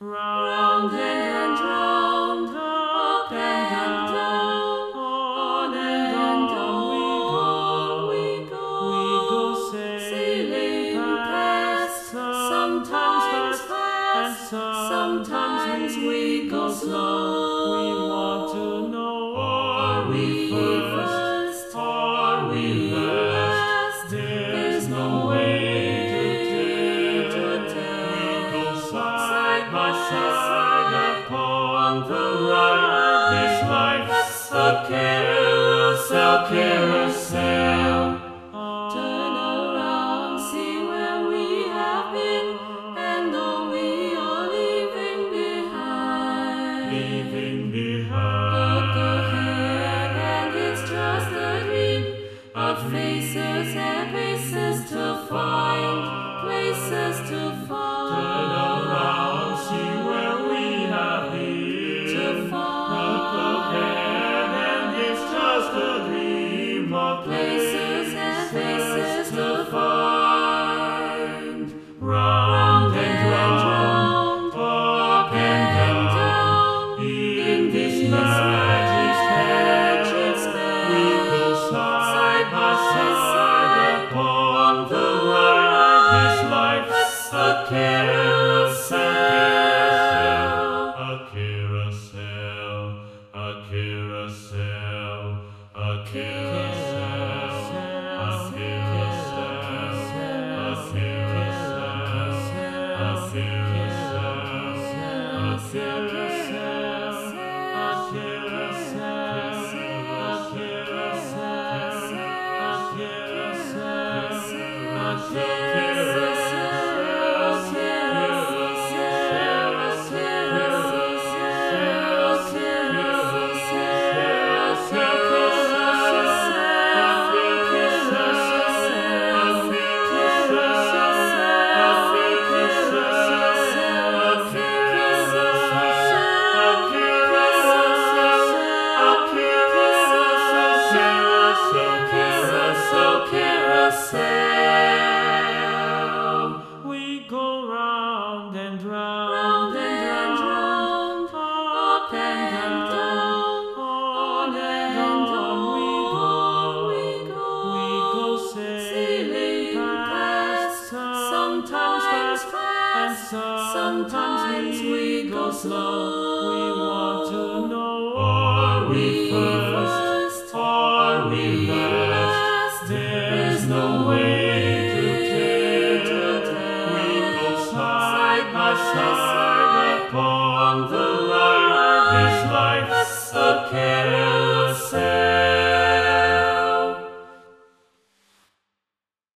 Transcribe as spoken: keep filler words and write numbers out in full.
round and round, up and down, on and on we go, we go, we go sailing past. Sometimes fast, and sometimes we go slow. We want to know, are we first, are we last? There's no way to tell. We go side by side upon the ride. This life's a carousel, carousel. Turn around, see where we have been, and though we are leaving behind, leaving behind. look ahead, and it's just a dream of faces and places to find, places to find. Turn around, see where we have been. To find. Look ahead, and it's just a dream of Places and faces to find. Round and round, up and down, in this magic spell, we go side by side upon the ride. This life's a carousel, a carousel, a carousel, a carousel, a We go round and round, round and round, up and down, on and on we go, we go, we go sailing past. Sometimes fast, and sometimes we go slow. We want to know, are we first, are we last? There's no way to tell. We go side by side upon the ride. This life's a carousel.